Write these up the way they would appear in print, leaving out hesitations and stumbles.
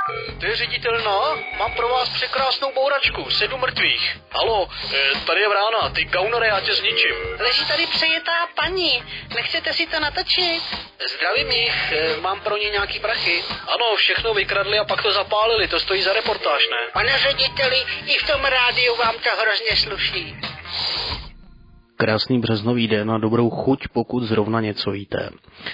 Ty ředitel, mám pro vás překrásnou bouračku, 7 mrtvých. Halo, tady je Vrána, ty gaunere, já tě zničím. Leží tady přejetá paní, nechcete si to natočit? Zdravím jich, mám pro ně nějaký prachy. Ano, všechno vykradli a pak to zapálili, to stojí za reportáž, ne? Pane řediteli, i v tom rádiu vám to hrozně sluší. Krásný březnový den a dobrou chuť, pokud zrovna něco jíte.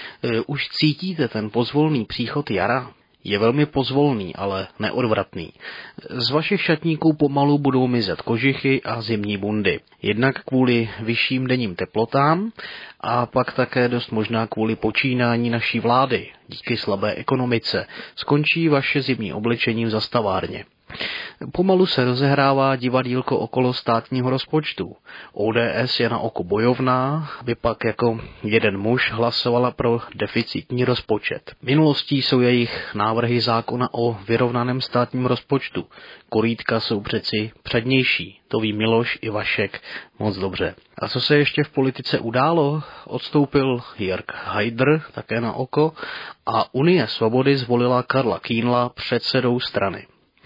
Už cítíte ten pozvolný příchod jara? Je velmi pozvolný, ale neodvratný. Z vašich šatníků pomalu budou mizet kožichy a zimní bundy. Jednak kvůli vyšším denním teplotám a pak také dost možná kvůli počínání naší vlády. Díky slabé ekonomice skončí vaše zimní oblečení v zastavárně. Pomalu se rozehrává divadýlko okolo státního rozpočtu. ODS je na oko bojovná, aby pak jako jeden muž hlasovala pro deficitní rozpočet. Minulostí jsou jejich návrhy zákona o vyrovnaném státním rozpočtu. Korýtka jsou přeci přednější, to ví Miloš i Vašek moc dobře. A co se ještě v politice událo? Odstoupil Jörg Haider, také na oko, a Unie svobody zvolila Karla Kühnla předsedou strany.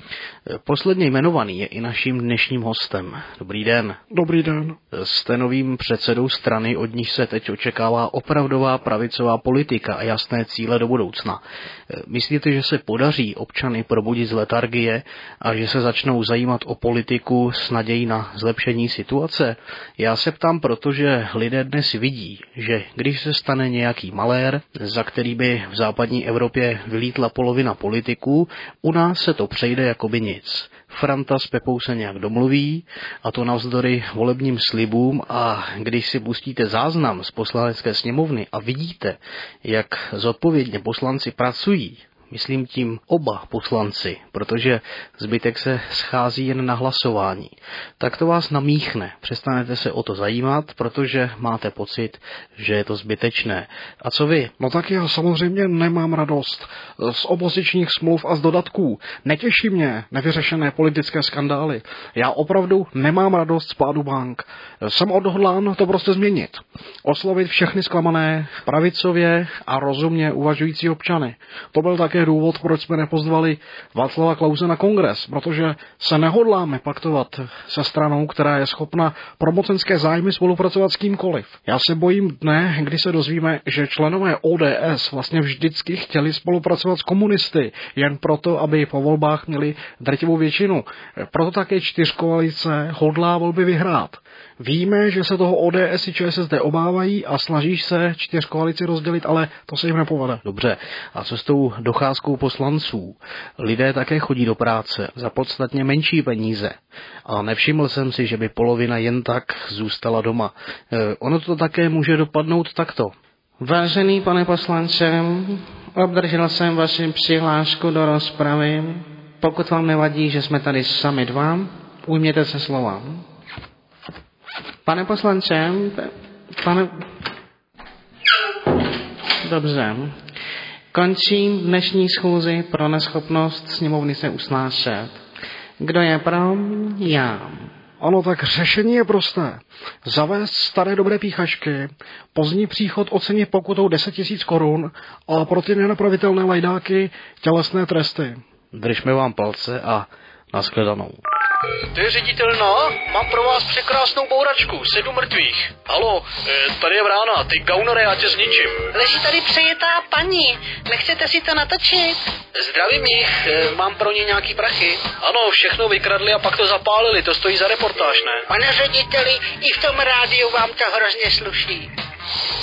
Posledně jmenovaný je i naším dnešním hostem. Dobrý den. Dobrý den. Jste novým předsedou strany, od níž se teď očekává opravdová pravicová politika a jasné cíle do budoucna. Myslíte, že se podaří občany probudit z letargie a že se začnou zajímat o politiku s nadějí na zlepšení situace? Já se ptám, protože lidé dnes vidí, že když se stane nějaký malér, za který by v západní Evropě vylítla polovina politiků, u nás se to přejde jakoby nic. Franta s Pepou se nějak domluví, a to navzdory volebním slibům, a když si pustíte záznam z poslanecké sněmovny a vidíte, jak zodpovědně poslanci pracují, myslím tím oba poslanci, protože zbytek se schází jen na hlasování, tak to vás namíchne. Přestanete se o to zajímat, protože máte pocit, že je to zbytečné. A co vy? No tak já samozřejmě nemám radost z opozičních smluv a z dodatků. Netěší mě nevyřešené politické skandály. Já opravdu nemám radost z pádu bank. Jsem odhodlán to prostě změnit. Oslovit všechny zklamané, pravicově a rozumně uvažující občany. To byl také důvod, proč jsme nepozvali Václava Klause na kongres, protože se nehodláme paktovat se stranou, která je schopna pro mocenské zájmy spolupracovat s kýmkoliv. Já se bojím dne, kdy se dozvíme, že členové ODS vlastně vždycky chtěli spolupracovat s komunisty, jen proto, aby po volbách měli drtivou většinu. Proto také čtyřkoalice hodlá volby vyhrát. Víme, že se toho ODS i ČSSD obávají a snaží se čtyřkoalici rozdělit, ale to se jim nepovede. Dobře, a co s tou docházkou poslanců? Lidé také chodí do práce za podstatně menší peníze. A nevšiml jsem si, že by polovina jen tak zůstala doma. Ono to také může dopadnout takto. Vážený pane poslanče, obdržel jsem vaši přihlášku do rozpravy. Pokud vám nevadí, že jsme tady sami dva, ujměte se slova. Pane poslanče, Dobře. Končím dnešní schůzi pro neschopnost sněmovny se usnášet. Kdo je pro? Já. Ano, tak řešení je prosté. Zavést staré dobré píchačky, pozdní příchod ocenit pokutou 10 000 korun a pro ty nenapravitelné lajdáky tělesné tresty. Držme vám palce a nashledanou. Ty ředitel, mám pro vás překrásnou bouračku, 7 mrtvých. Halo, tady je Vrána, ty gaunere, já tě zničím. Leží tady přejetá paní, nechcete si to natočit? Zdravím jich, mám pro ně nějaký prachy. Ano, všechno vykradli a pak to zapálili, to stojí za reportáž, ne? Pane řediteli, i v tom rádiu vám to hrozně sluší.